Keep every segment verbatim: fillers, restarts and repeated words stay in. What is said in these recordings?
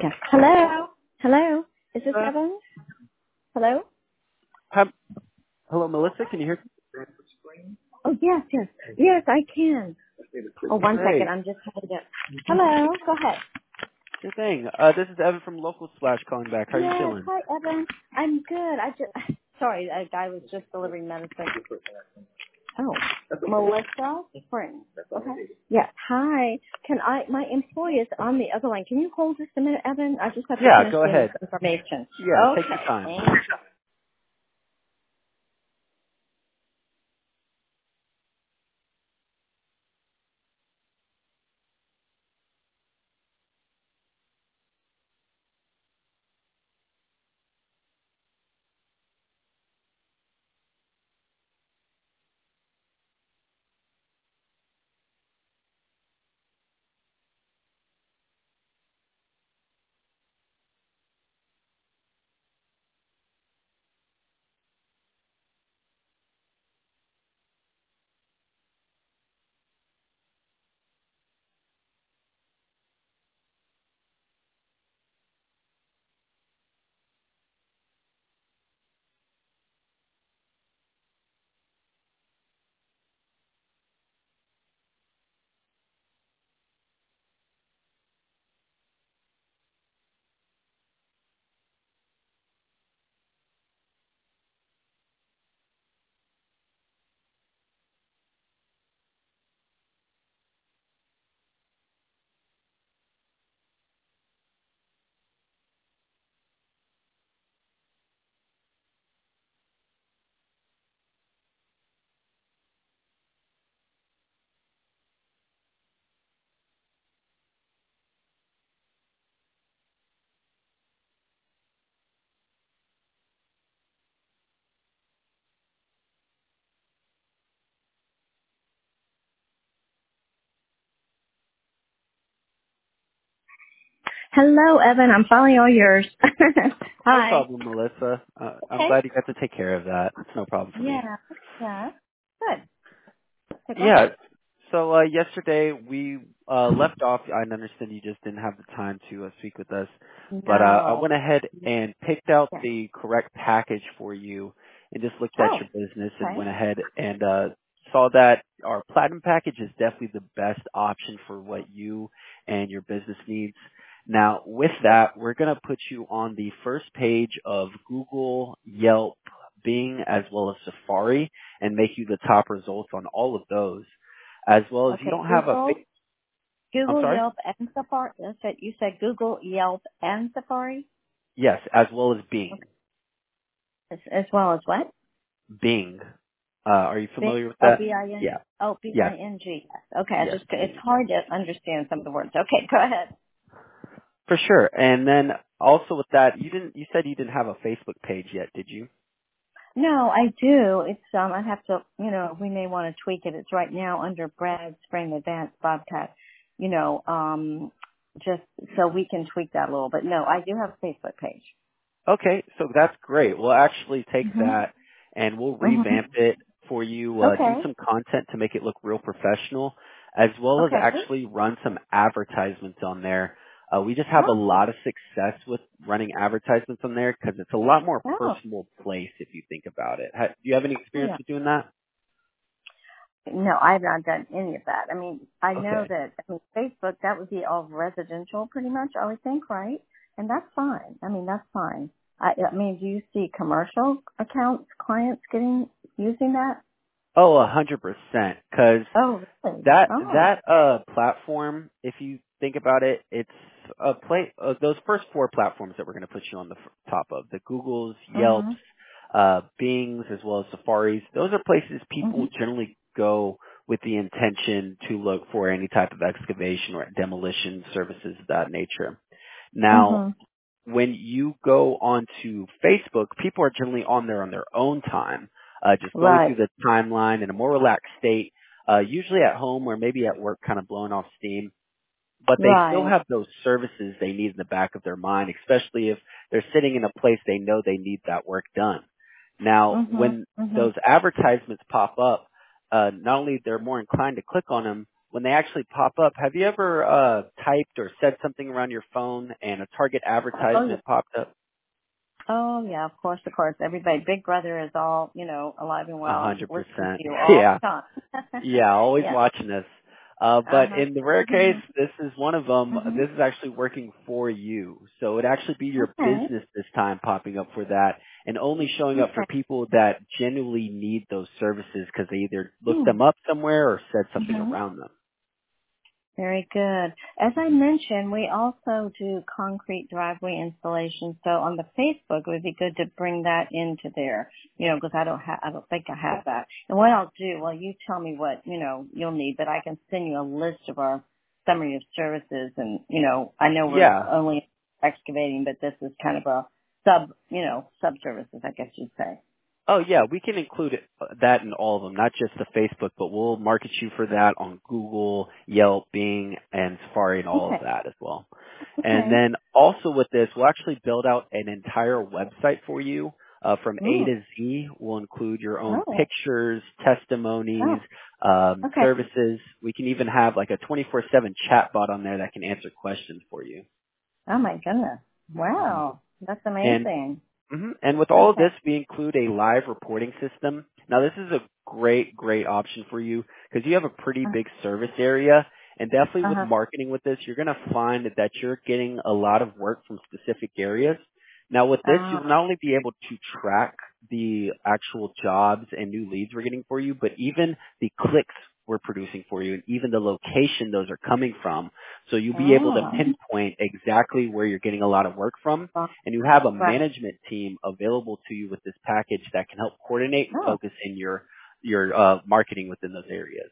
Okay. Hello. Hello. Is this Uh, Evan? Hello? hi, hello, Melissa. Can you hear? Oh, yes, yes. Yes, I can. Oh, one second. Great. I'm just having to. Hello. Go ahead. Good thing. Uh, this is Evan from Local Slash calling back. How are you Yes. feeling? Hi, Evan. I'm good. I just. Sorry, a guy was just delivering medicine. Oh, Melissa Spring. Okay. Yes. Hi. Can I? My employee is on the other line. Can you hold just a minute, Evan? I just have to Yeah, finish go getting ahead. this information. Yeah, take your Okay. time. Thank you. Hello, Evan. I'm finally all yours. No Hi. problem, Melissa. Uh, I'm Okay. glad you got to take care of that. It's no problem for me. Yeah. Yeah. Good. So go Yeah. ahead. So uh, yesterday we uh, left off. I understand you just didn't have the time to uh, speak with us, but uh, I No. went ahead and picked out Yeah. the correct package for you, and just looked at Oh. your business and Okay. went ahead and uh, saw that our platinum package is definitely the best option for what you and your business needs. Now, with that, we're going to put you on the first page of Google, Yelp, Bing, as well as Safari, and make you the top results on all of those, as well as you Okay. don't have a fa- Google, I'm Google, sorry? Yelp, and Safari. That's it. You said Google, Yelp, and Safari, Yes, as well as Bing. okay. as, as well as what? Bing. Uh, are you Bing. familiar with Oh, that? B I N. Yeah. Oh, B Yes. I N G. Yes. Okay. I Yes. just it's hard to understand some of the words. Okay. Go ahead. For sure. And then also with that, you didn't, you said you didn't have a Facebook page yet, did you? No, I do. It's um. I have to. You know, we may want to tweak it. It's right now under Brad Spring Advanced Bobcat. You know, um, just so we can tweak that a little. But no, I do have a Facebook page. Okay, so that's great. We'll actually take Mhm. that and we'll Mhm. revamp it for you, uh, do Okay. some content to make it look real professional, as well as Okay. actually run some advertisements on there. Uh, we just have a Oh. lot of success with running advertisements on there because it's a lot more Oh. personal place if you think about it. Ha- do you have any experience Yeah. with doing that? No, I've not done any of that. I mean, I know Okay. that, I mean, Facebook, that would be all residential pretty much, I would think, right? And that's fine. I mean, that's fine. I, I mean, do you see commercial accounts, clients getting, using that? Oh, a hundred percent. Because Oh, really? that Oh. that uh platform, if you think about it, it's a play. Uh, those first four platforms that we're going to put you on the f- top of, the Googles, Yelps, Mhm. uh, Bings, as well as Safaris. Those are places people Mhm. generally go with the intention to look for any type of excavation or demolition services of that nature. Now, Mhm. when you go onto Facebook, people are generally on there on their own time, uh, just going through Right. the timeline in a more relaxed state, uh, usually at home or maybe at work, kind of blowing off steam. But they still Right. have those services they need in the back of their mind, especially if they're sitting in a place they know they need that work done. Now, Mhm. when Mhm. those advertisements pop up, uh, not only they're more inclined to click on them, when they actually pop up, have you ever uh, typed or said something around your phone and a target Oh, yeah. advertisement popped up? Oh, yeah, of course, of course. Everybody, Big Brother is all, you know, alive and A well, hundred listening percent. to you all Yeah. the time. Yeah, always Yeah. watching this. Uh, but Uh-huh. in the rare case, Mhm. this is one of them. Mhm. This is actually working for you. So it'd actually be your Okay. business this time popping up for that and only showing up for Okay. people that genuinely need those services because they either looked Hmm. them up somewhere or said something Mhm. around them. Very good. As I hmm mentioned, we also do concrete driveway installation. So on the Facebook, it would be good to bring that into there, you know, because I don't have, I don't think I have that. And what I'll do, well, you tell me what, you know, you'll need, but I can send you a list of our summary of services. And, you know, I know we're Yeah. only excavating, but this is kind of a sub, you know, sub services, I guess you'd say. Oh yeah, we can include it, that in all of them, not just the Facebook, but we'll market you for that on Google, Yelp, Bing, and Safari and all of Okay. that as well. And Okay. then also with this, we'll actually build out an entire website for you. Uh, from A Mm. to Z, we'll include your own Oh. pictures, Oh. testimonies, um, Okay. services. We can even have like a twenty-four seven chat bot on there that can answer questions for you. Oh my goodness. hmm Wow. That's And amazing. hmm And with all of Okay. this, we include a live reporting system. Now, this is a great, great option for you because you have a pretty Uh big service area. And definitely with huh. marketing with this, you're going to find that you're getting a lot of work from specific areas. Now, with this, Uh, you'll not only be able to track the actual jobs and new leads we're getting for you, but even the clicks we're producing for you and even the location those are coming from. So you'll be able to oh. pinpoint exactly where you're getting a lot of work from, Well, and you have a right. management team available to you with this package that can help coordinate and Oh, focus in your your uh, marketing within those areas.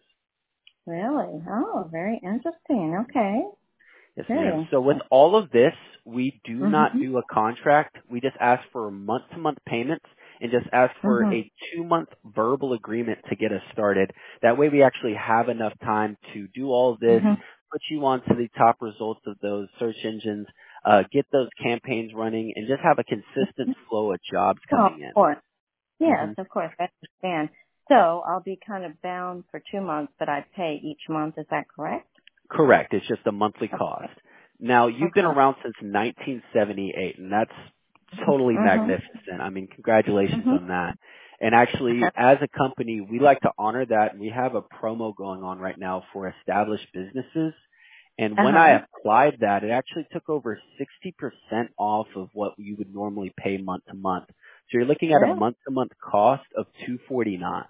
really? Oh, very interesting. Okay. Yes, Very ma'am. So with interesting. all of this, we do not Mhm. do a contract. We just ask for month-to-month payments and just ask for Mhm. a two-month verbal agreement to get us started. That way we actually have enough time to do all of this, Mhm. put you onto the top results of those search engines, uh, get those campaigns running, and just have a consistent flow of jobs Oh, of coming in. course. Yes, hmm of course. I understand. So I'll be kind of bound for two months, but I pay each month. Is that correct? Correct. It's just a monthly cost. Okay. Now, you've been Okay. around since nineteen seventy-eight, and that's totally Mhm. magnificent. I mean, congratulations Mhm. on that. And actually, as a company, we like to honor that, and we have a promo going on right now for established businesses. And Uh when huh. I applied that, it actually took over sixty percent off of what you would normally pay month to month. So you're looking at a Really? month to month cost of two forty-nine.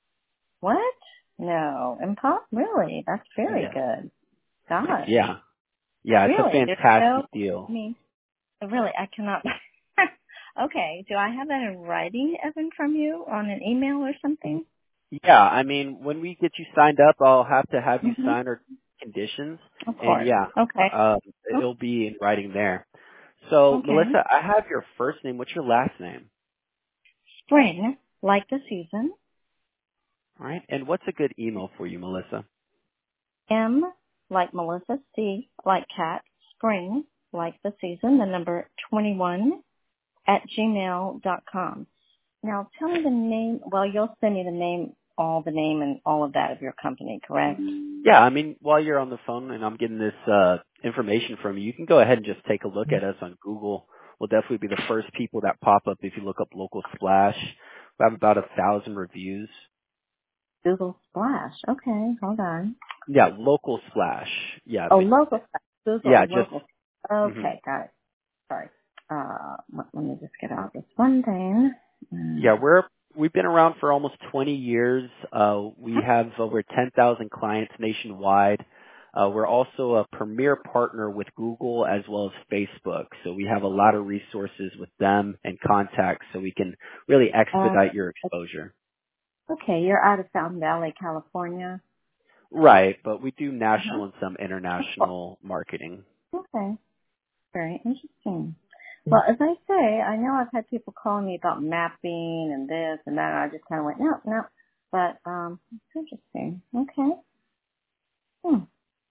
What? No. Impop? Really? That's very Yes. good. Gosh. Yeah. Yeah, it's a Really? There's no, fantastic I deal. mean, really, I cannot. Okay. Do I have that in writing, Evan, from you on an email or something? Yeah, I mean, when we get you signed up, I'll have to have you Mm-hmm. sign our conditions, Of and course. yeah, Okay. um, Oh, it'll be in writing there. So, okay. Melissa, I have your first name. What's your last name? Spring, like the season. All right, and what's a good email for you, Melissa? M, like Melissa. C, like cat. Spring, like the season. The number twenty-one at gmail dot com. Now, tell me the name. Well, you'll send me the name, all the name and all of that of your company, correct? Yeah, I mean, while you're on the phone and I'm getting this uh, information from you, you can go ahead and just take a look at us on Google. We'll definitely be the first people that pop up if you look up Local Splash. We have about a thousand reviews. Google Splash. Okay, hold on. Yeah, Local Splash. Yeah, Oh, but local Splash. yeah, Google just. local. mhm. Okay, got it. Sorry. Uh, let, let me just get out this one thing. Yeah, Mm. we're we've been around for almost twenty years. Uh, we have over ten thousand clients nationwide. Uh, we're also a premier partner with Google as well as Facebook, so we have a lot of resources with them and contacts, so we can really Uh, expedite your exposure. okay, you're out of Fountain Valley, California. Right, but we do Uh-huh. national and some international marketing. Okay, very interesting. Well, as I say, I know I've had people calling me about mapping and this and that, and I just kind of went, no, no. But, um, it's interesting. Okay. Hmm.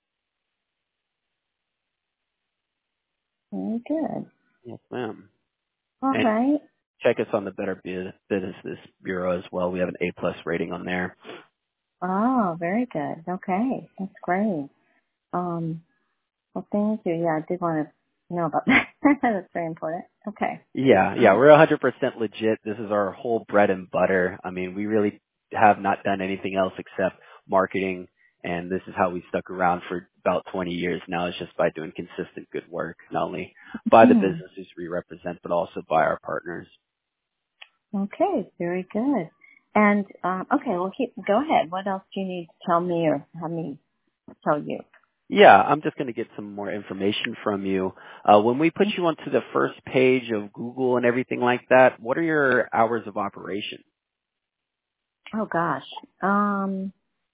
Very good. Yes, ma'am. All And right. check us on the Better Bu- Business Bureau as well. We have an A plus rating on there. Oh, very good. Okay, that's great. Um, well, thank you. Yeah, I did want to know about that. That's very important. Okay. Yeah, yeah, we're one hundred percent legit. This is our whole bread and butter. I mean, we really have not done anything else except marketing, and this is how we stuck around for about twenty years now. It's just by doing consistent good work, not only by the Hmm. businesses we represent, but also by our partners. Okay, very good. And um, okay, well, keep go ahead. What else do you need to tell me or have me tell you? Yeah, I'm just going to get some more information from you. Uh, when we put Hmm? you onto the first page of Google and everything like that, what are your hours of operation? Oh gosh, um,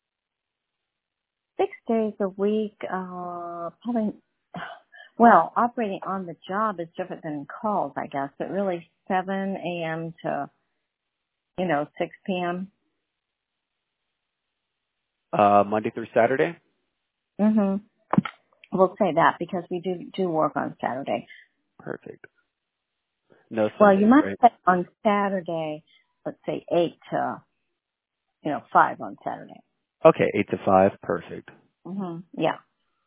six days a week. Uh, probably. Well, operating on the job is different than calls, I guess. But really, seven a.m. to you know six p.m. Uh, Monday through Saturday? Mm-hmm. We'll say that because we do do work on Saturday. Perfect. No Well, you Sundays, might right? say on Saturday, let's say eight to you know five on Saturday. Okay, eight to five. Perfect. Hmm. Yeah.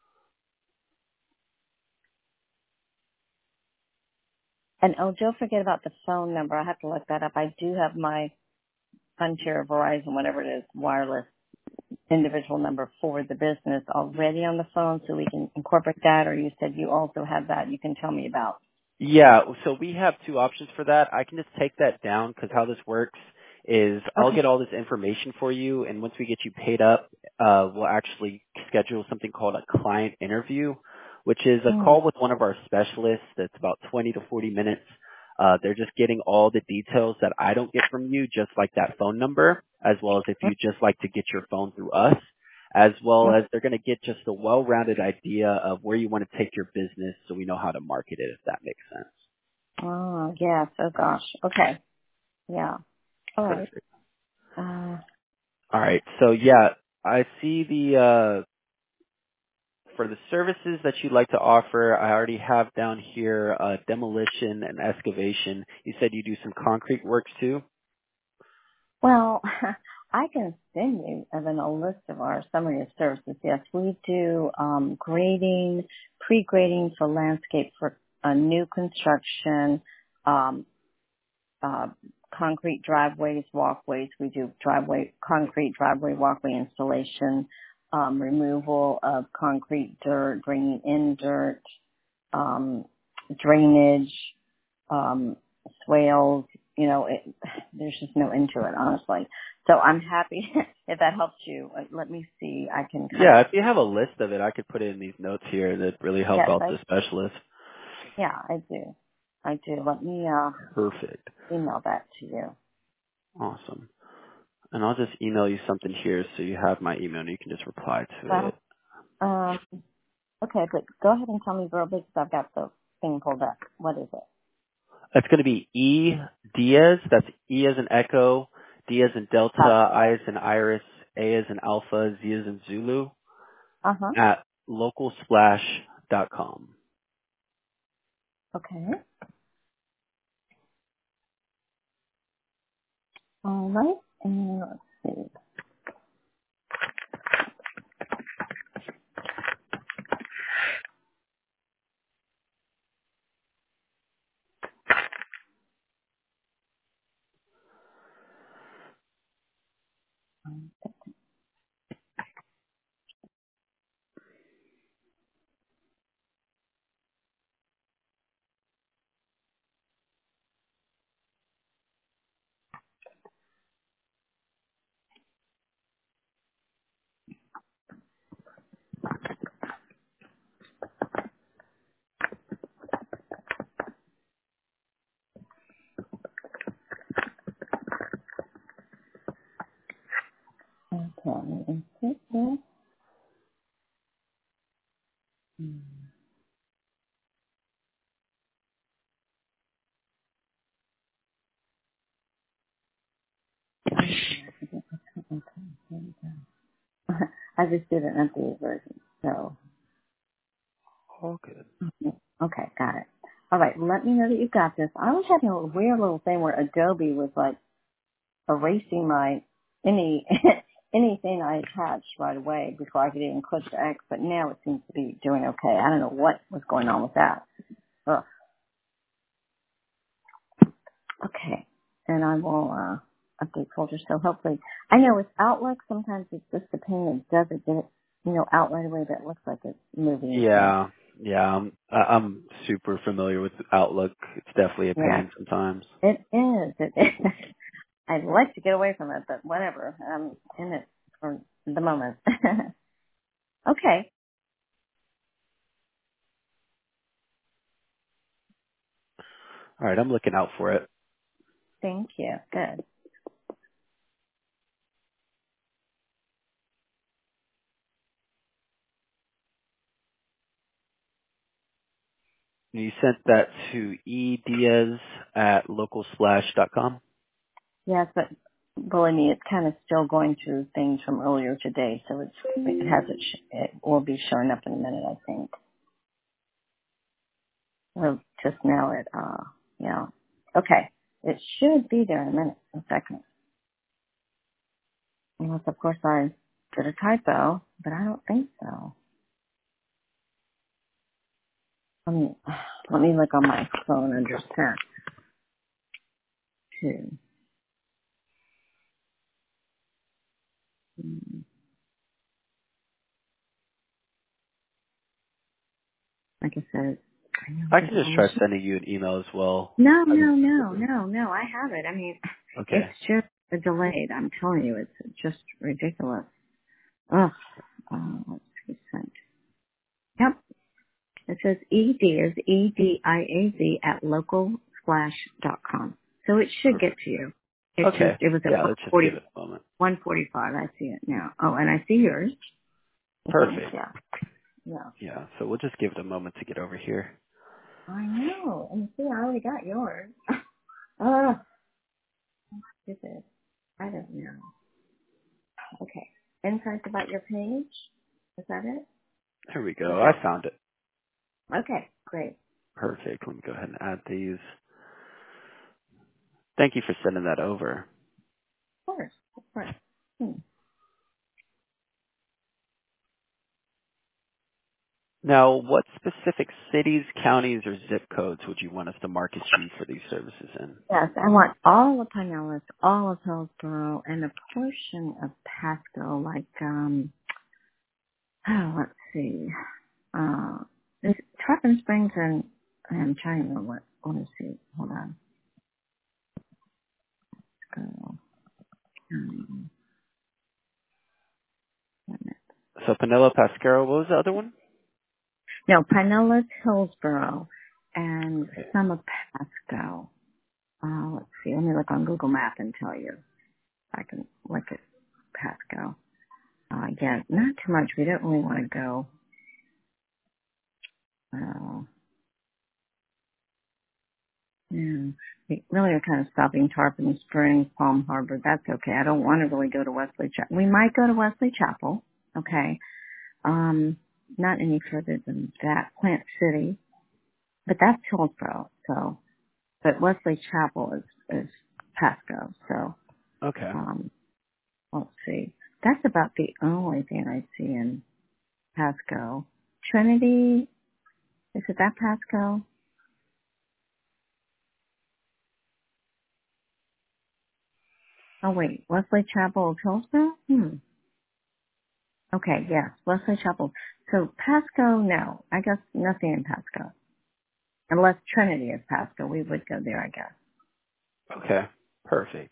And oh, don't forget about the phone number. I have to look that up. I do have my Frontier, Verizon, whatever it is, wireless individual number for the business already on the phone, so we can incorporate that. Or you said you also have that. You can tell me about. Yeah, so we have two options for that. I can just take that down because how this works is I'll Okay. get all this information for you, and once we get you paid up, uh, we'll actually schedule something called a client interview, which is a Mm. call with one of our specialists that's about twenty to forty minutes. Uh, they're just getting all the details that I don't get from you, just like that phone number, as well as if you just like to get your phone through us, as well as they're going to get just a well-rounded idea of where you want to take your business so we know how to market it, if that makes sense. Oh, yes. Oh, gosh. Okay. Yeah. All right. Perfect. Uh, All right. So yeah, I see the, uh, for the services that you'd like to offer, I already have down here, uh, demolition and excavation. You said you do some concrete works too? well, I can send you even a list of our summary of services. Yes, we do um, grading, pre-grading for landscape for uh, new construction, um, uh, concrete driveways, walkways. We do driveway, concrete driveway, walkway installation, um, removal of concrete dirt, bringing in dirt, um, drainage, um, swales. You know, it, there's just no end to it, honestly. So I'm happy if that helps you. Uh, Let me see. I can kind Yeah, of, if you have a list of it, I could put it in these notes here that really help yes, out I, the specialist. yeah, I do. I do. Let me, uh, Perfect. email that to you. Awesome. And I'll just email you something here so you have my email and you can just reply to Well, it. um, okay, but go ahead and tell me verbally because I've got the thing pulled up. What is it? It's going to be E Diaz. That's E as in Echo, D as in Delta, Uh, I as in Iris, A as in Alpha, Z as in Zulu uh-huh. at localsplash dot com. Okay. All right. And let's see. Okay. Is it this? Hmm. Okay. Here we go. I just did an updated version. So, All good. okay, got it. All right, let me know that you got this. I was having a weird little thing where Adobe was like erasing my any anything I attached right away before I could even click the X, but now it seems to be doing okay. I don't know what was going on with that. Ugh. Okay. And I will uh, update folders. So hopefully, I know with Outlook, sometimes it's just a pain. It doesn't get it, you know, out right away, but it looks like it's moving. So, Yeah, yeah. I'm, I- I'm super familiar with Outlook. It's definitely a yeah, pain sometimes. it is. It is. I'd like to get away from it, but whatever. I'm in it for the moment. Okay. All right, I'm looking out for it. Thank you. Good. You sent that to ediaz at localsplash dot com? Yes, but believe me, it's kind of still going through things from earlier today, so it's it hasn't. sh- It will be showing up in a minute, I think. Well, just now it. Uh, yeah. Okay. It should be there in a minute, a second. Unless, of course, I did a typo, but I don't think so. Let me let me look on my phone under sent too. Hmm. Like I said, I know I that can just always. try sending you an email as well. No, I can no, send it no, over. no, no. I have it. I mean, it's Okay. just a delayed. I'm telling you, it's just ridiculous. Ugh. Uh, let's see, sent. Yep. It says E D is E D I A Z at local splash dot com. So it should get Perfect. to you. It just, Okay. it was at Yeah, one let's just give forty, it a moment. one forty-five. I see it now. Oh, and I see yours. Okay, Perfect. yeah. Yeah. Yeah, so we'll just give it a moment to get over here. I know. And see, I already got yours. Oh, stupid. I don't know. Okay. Insights about your page? Is that it? Here we Is go. I that? found it. Okay, great. Perfect. Let me go ahead and add these. Thank you for sending that over. Of course, of course. Hmm. Now, what specific cities, counties, or zip codes would you want us to market you for these services in? Yes, I want all of Pinellas, all of Hillsborough, and a portion of Pasco, like, um, oh, let's see, uh, there's Tarpon Springs and, I'm trying to remember what, let me see, hold on. Go, um, wait a minute. So Panilla, Pasquero, what was the other one? No, Pinellas, Hillsborough, and some of Pasco. Uh, let's see, let me look on Google Maps and tell you. I can look at Pasco. Uh, yeah, not too much. We don't really want to go. Uh, yeah, we really are kind of stopping Tarpon Springs, Palm Harbor. That's okay. I don't want to really go to Wesley Chapel. We might go to Wesley Chapel. Okay. Um, not any further than that. Plant City, but that's Hillsborough. So, but Wesley Chapel is is Pasco. So, Okay. um, let's see. That's about the only thing I see in Pasco. Trinity, is it that Pasco? Oh wait, Wesley Chapel of Hillsborough? Hmm. Okay, yes, Wesley Chapel. So Pasco, no. I guess nothing in Pasco. Unless Trinity is Pasco, we would go there, I guess. Okay. Perfect.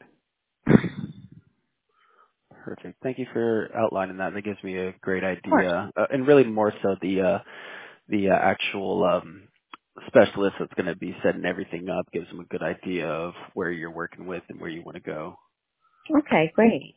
Perfect. Thank you for outlining that. That gives me a great Of course. idea, uh, and really more so the uh, the uh, actual um, specialist that's going to be setting everything up gives them a good idea of where you're working with and where you want to go. Okay, great.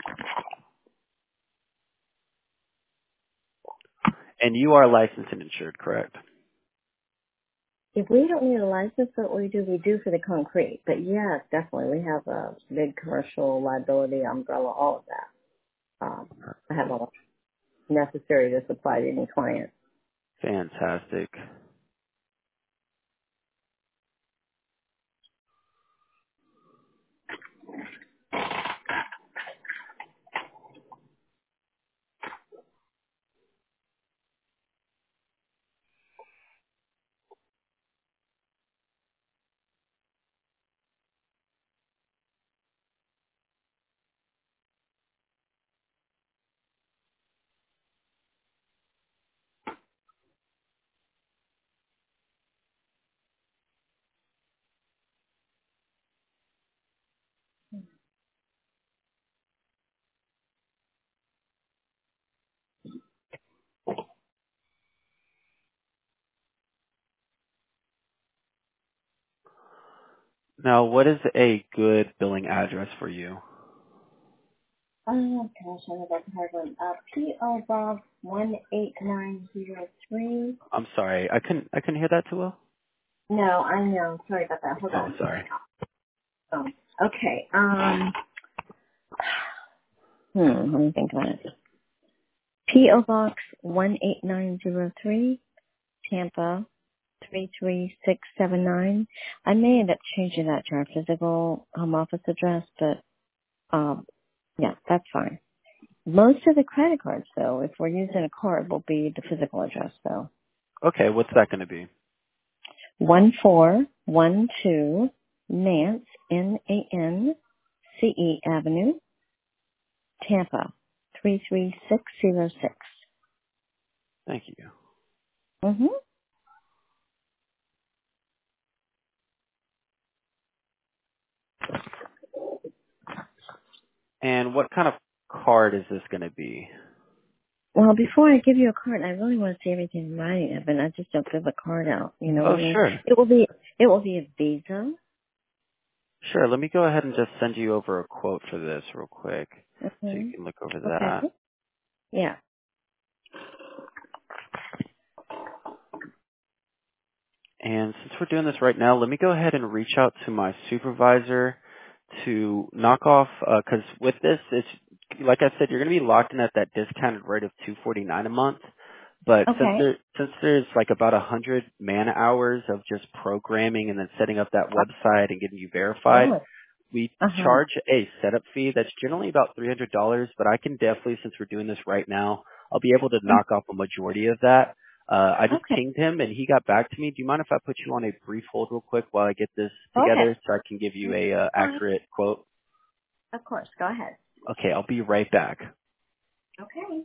And you are licensed and insured, correct? If we don't need a license for what we do, we do for the concrete. But yes, definitely, we have a big commercial liability umbrella, all of that. Um, I have all necessary to supply to any client. Fantastic. Now, what is a good billing address for you? Oh gosh, I know that's a hard one. Uh, P O Box one eight nine zero three. I'm sorry, I couldn't I couldn't hear that too well. No, I know. Sorry about that. Hold Oh, on. sorry. Um, okay. Um. Hmm. Let me think about it. P O Box one eight nine zero three, Tampa three three six seven nine. I may end up changing that to our physical home office address, but um, yeah, that's fine. Most of the credit cards, though, if we're using a card, will be the physical address, though. Okay, what's that going to be? One four one two Nance N A N C E Avenue, Tampa three three six zero six. Thank you. Mhm. And what kind of card is this going to be? Well, before I give you a card, I really want to see everything in writing, Evan. I just don't give a card out. You know what Oh, I mean? sure. It will be it will be a Visa. Sure, let me go ahead and just send you over a quote for this real quick so you Mhm. can look over that. Okay. Yeah. And since we're doing this right now, let me go ahead and reach out to my supervisor to knock off, because with this, it's like I said, you're going to be locked in at that discounted rate of two forty-nine a month. But since Okay. there, since there's like about a hundred man hours of just programming and then setting up that website and getting you verified, Really? we Uh huh. charge a setup fee that's generally about three hundred dollars. But I can definitely, since we're doing this right now, I'll be able to knock off a majority of that. Uh, I just Okay. pinged him and he got back to me. Do you mind if I put you on a brief hold real quick while I get this Go ahead. together so I can give you a uh, Fine. accurate quote? Of course. Go ahead. Okay, I'll be right back. Okay.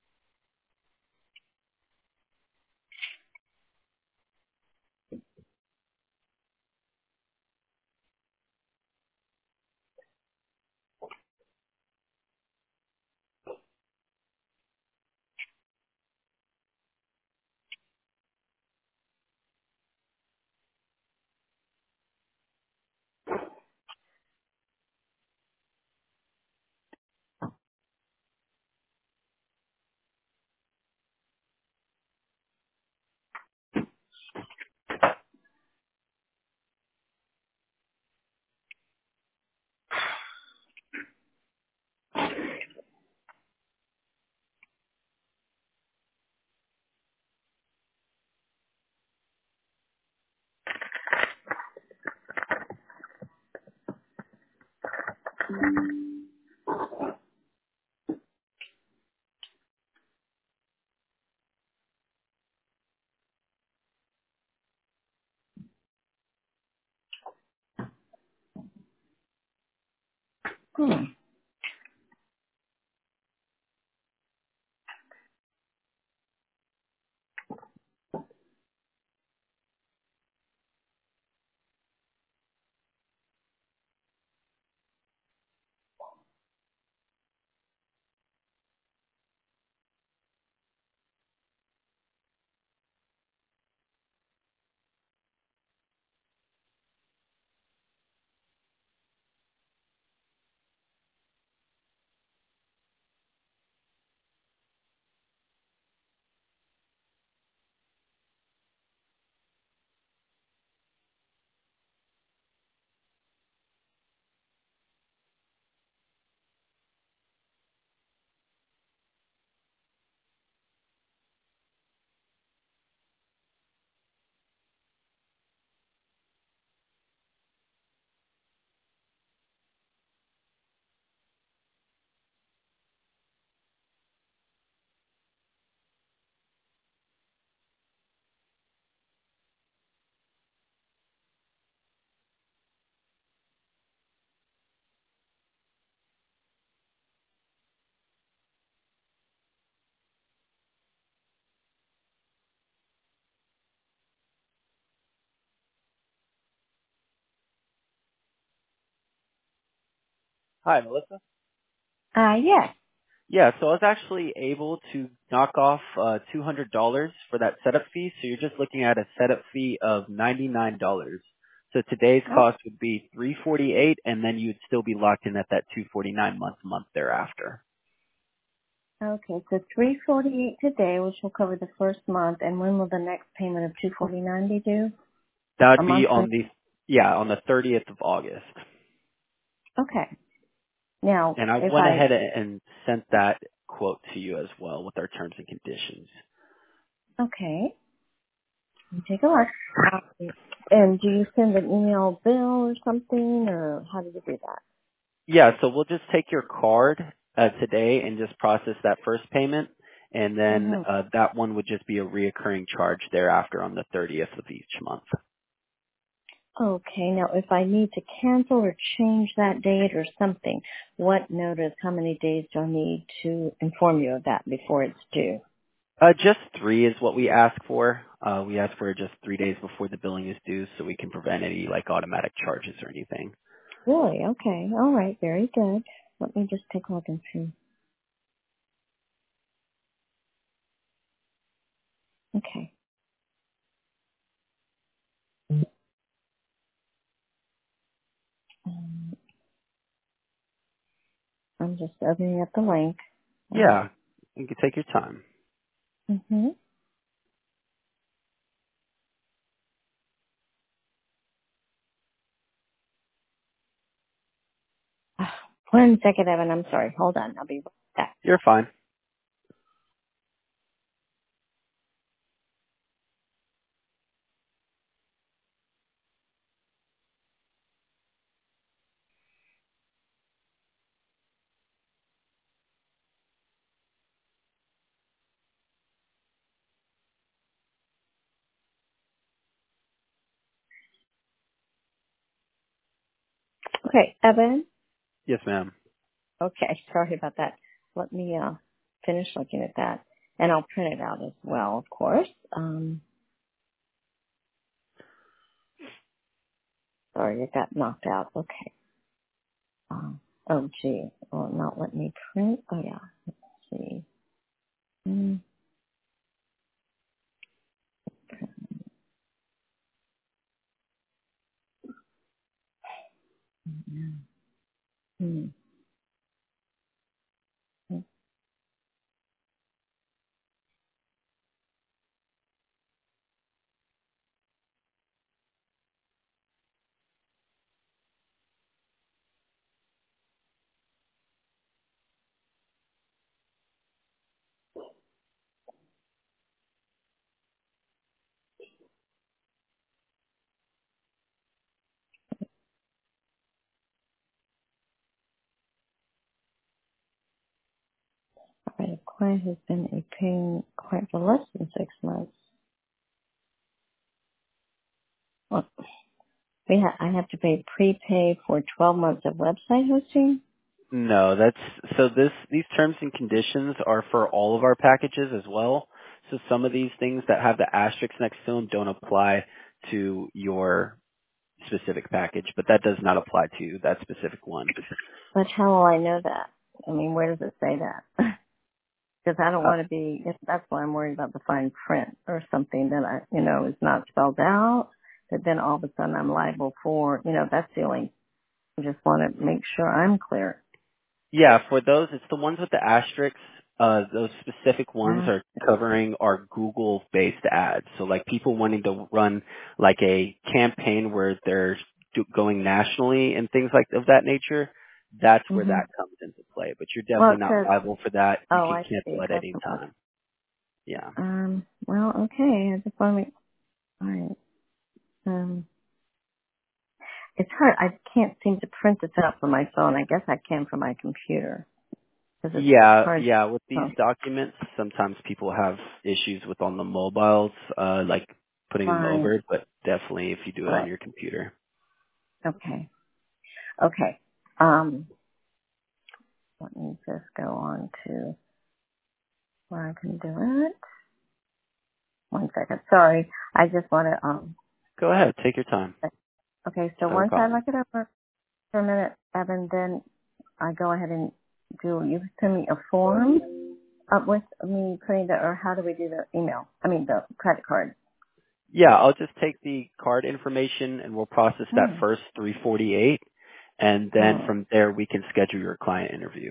Hmm. Hi, Melissa. Uh, yes. Yeah, so I was actually able to knock off uh, two hundred dollars for that setup fee. So you're just looking at a setup fee of ninety-nine dollars. So today's Oh, cost would be three hundred forty-eight dollars, and then you'd still be locked in at that two hundred forty-nine dollars month month thereafter. okay. So three forty-eight today, which will cover the first month. And when will the next payment of two forty-nine be due? That A would be month from. on the yeah on the thirtieth of August. Okay. Now, And I if went I. ahead and sent that quote to you as well with our terms and conditions. Okay. Let me take a look. Um, and do you send an email bill or something, or how do you do that? Yeah, so we'll just take your card uh, today and just process that first payment, and then Mm-hmm. uh, that one would just be a reoccurring charge thereafter on the thirtieth of each month. Okay. Now, if I need to cancel or change that date or something, what notice? How many days do I need to inform you of that before it's due? Uh, just three is what we ask for. Uh, we ask for just three days before the billing is due, so we can prevent any like automatic charges or anything. Really? Okay. All right. Very good. Let me just take a look and see. Okay. Um, I'm just opening up the link. Um, Yeah, you can take your time. hmm One second, Evan. I'm sorry. Hold on. I'll be back. You're fine. Okay, Evan. Yes, ma'am. Okay. Sorry about that. Let me uh, finish looking at that, and I'll print it out as well, of course. Um, sorry, it got knocked out. Okay. Um, oh, gee. Well, not let me print. Oh, yeah. Let's see. Mm, mm, mm, mm. All right. A client has been a paying client for less than six months. Well, we ha- I have to pay prepay for twelve months of website hosting. No, that's so this these terms and conditions are for all of our packages as well. So some of these things that have the asterisk next to them don't apply to your specific package, but that does not apply to that specific one. But how will I know that? I mean, where does it say that? Because I don't Uh, want to be. That's why I'm worried about the fine print or something that I, you know, is not spelled out. That then all of a sudden I'm liable for. You know, that's the only. I just want to make sure I'm clear. yeah, for those, it's the ones with the asterisks. Uh, those specific ones Ah, are covering our Google-based ads. So like people wanting to run like a campaign where they're do- going nationally and things like of that nature, that's where mhm. that comes into play. But you're Well, definitely it not says. liable for that. You Oh, can I see. cancel at That's any what. time. Yeah. Um. Well, okay. I just want to make. All right. Um. It's hard. I can't seem to print this out from my phone. I guess I can from my computer because it's Yeah, hard. yeah. With these Oh, documents, sometimes people have issues with on the mobiles, uh, like putting them fine. over, but definitely if you do it on Right. your computer. Okay. Okay. Um. Let me just go on to where I can do it. One second. Sorry. I just want to. Um. Go ahead, take your time. Okay. So Not a once I problem. look it up for for a minute, Evan, then I go ahead and do, you send me a form up with me putting the, or how do we do the email? I mean, the credit card. Yeah, I'll just take the card information and we'll process that Hmm. first three forty-eight, and then Oh. from there we can schedule your client interview.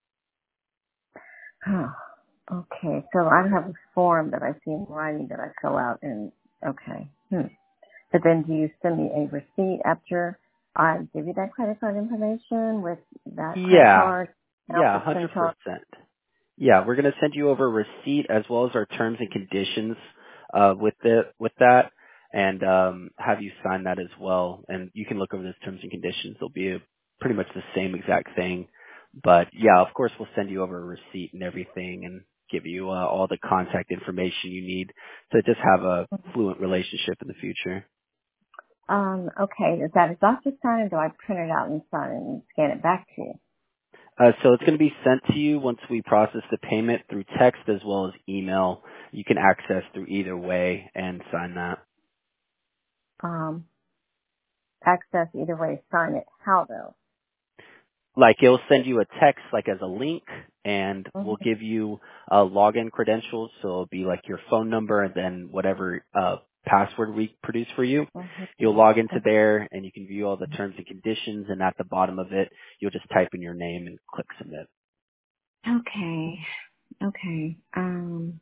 Huh. Okay, so I have a form that I see in writing that I fill out and, okay. Hmm. But then do you send me a receipt after I give you that credit card information with that credit Yeah, card and yeah, also one send hundred charge? percent. Yeah, we're going to send you over a receipt as well as our terms and conditions uh, with the with that, and um, have you sign that as well. And you can look over those terms and conditions; they'll be a, pretty much the same exact thing. But yeah, of course, we'll send you over a receipt and everything, and give you uh, all the contact information you need to just have a fluent relationship in the future. Um, okay, is that a DocuSign or do I print it out and sign it and scan it back to you? Uh, so it's going to be sent to you once we process the payment through text as well as email. You can access through either way and sign that. Um, access either way, sign it. How though? Like it'll send you a text like as a link, and we'll Mm-hmm. give you uh, login credentials. So it'll be like your phone number and then whatever uh, password we produce for you. You'll log into Mm-hmm. there and you can view all the terms and conditions. And at the bottom of it, you'll just type in your name and click submit. Okay, okay. Um,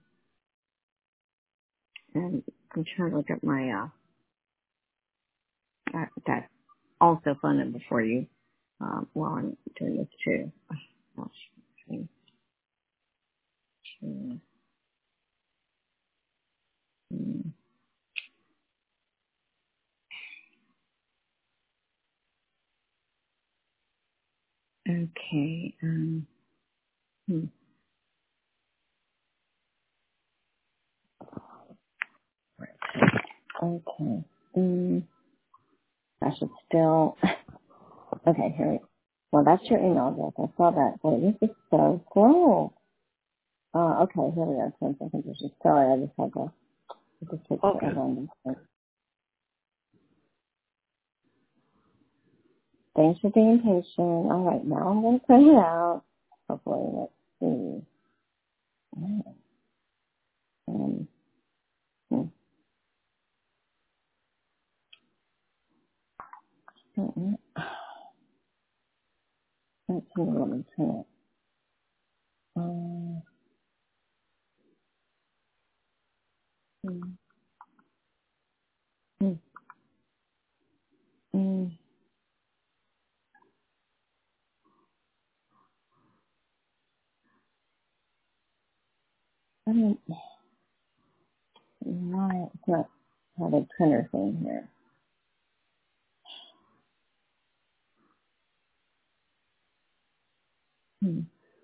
and I'm trying to look at my, uh, that, that also phone number for you, um, while I'm doing this too. Oh, three, two, mm, okay, um, hmm, okay. Mm, I should still, okay, here we go. Well, that's your email address. I saw that. Boy, this is so slow. Uh, okay, here we go. Terms and conditions. Sorry, I just had to, it just takes All good. forever on this. Thanks for being patient. All right, now I'm going to print it out. Hopefully, let's see. Um, hmm, hmm, let's see what I'm print. Um, hmm, hmm, hmm. I mean, why it's not have a printer thing here. Hmm.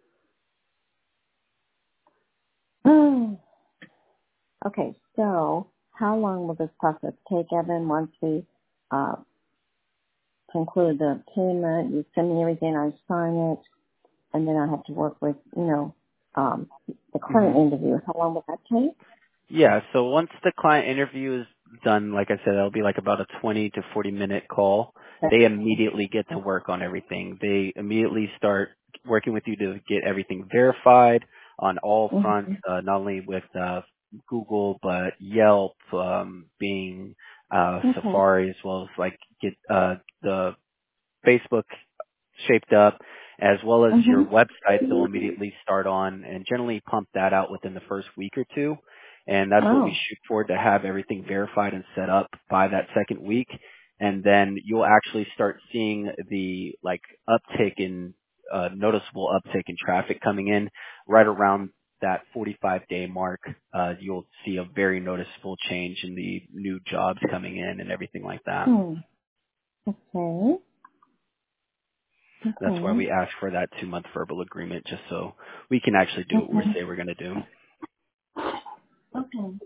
Oh, okay, so how long will this process take, Evan, once we uh, conclude the payment? You send me everything, I sign it, and then I have to work with, you know, um, the hmm client interview. How long will that take? Yeah, so once the client interview is done, like I said, it'll be like about a twenty to forty minute call. They immediately get to work on everything. They immediately start working with you to get everything verified on all fronts, Mm-hmm. uh, not only with uh, Google, but Yelp, um, Bing, uh, Okay. Safari, as well as like get uh, the Facebook shaped up, as well as your Mm-hmm. website they'll immediately start on and generally pump that out within the first week or two. And that's what we Oh. shoot for, to have everything verified and set up by that second week. And then you'll actually start seeing the like uptick in, uh, noticeable uptick in traffic coming in right around that forty-five day mark. Uh, you'll see a very noticeable change in the new jobs coming in and everything like that. Hmm. Okay. That's why Okay. we ask for that two month verbal agreement, just so we can actually do what we Okay. say we're going to do. Okay.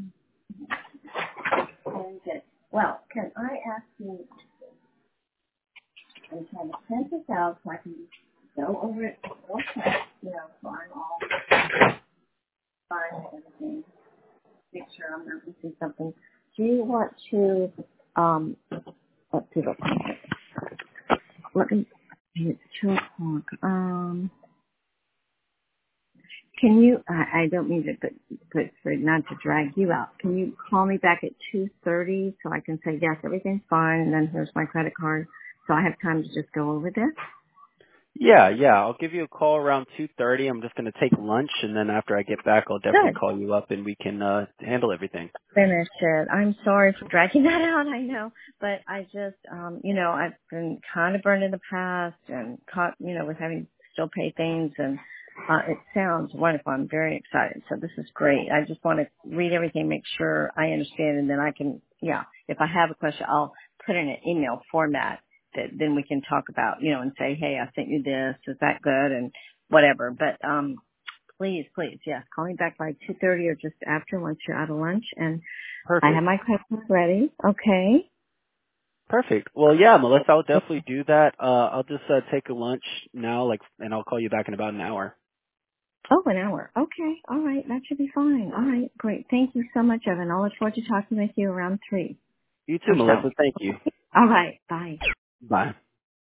Very good. Well, can I ask you, I'm trying to print this out so I can go over it real quick, you know, so I'm all fine and everything. Make sure I'm not missing something. Do you want to, um, let's see, look, let me, two o'clock. Um, can you, I, I don't mean to put, put, for not to drag you out. Can you call me back at two thirty so I can say, yes, everything's fine, and then here's my credit card, so I have time to just go over this? Yeah, yeah. I'll give you a call around two thirty. I'm just going to take lunch, and then after I get back, I'll definitely Good. call you up, and we can uh handle everything. Finish it. I'm sorry for dragging that out, I know, but I just, um, you know, I've been kind of burned in the past and caught, you know, with having to still pay things, and uh, it sounds wonderful. I'm very excited. So this is great. I just want to read everything, make sure I understand, and then I can, yeah, if I have a question, I'll put it in an email format that then we can talk about, you know, and say, hey, I sent you this. Is that good? And whatever. But, um, Please, please, yes. Call me back by two thirty or just after once you're out of lunch. And I have Perfect. my questions ready. Okay. Perfect. Well, yeah, Melissa, I'll definitely do that. Uh, I'll just uh, take a lunch now, like, and I'll call you back in about an hour. Oh, an hour. Okay. All right. That should be fine. All right. Great. Thank you so much, Evan. I'll look forward to talking with you around three You too, or Melissa. so. Thank you. All right. Bye. Bye.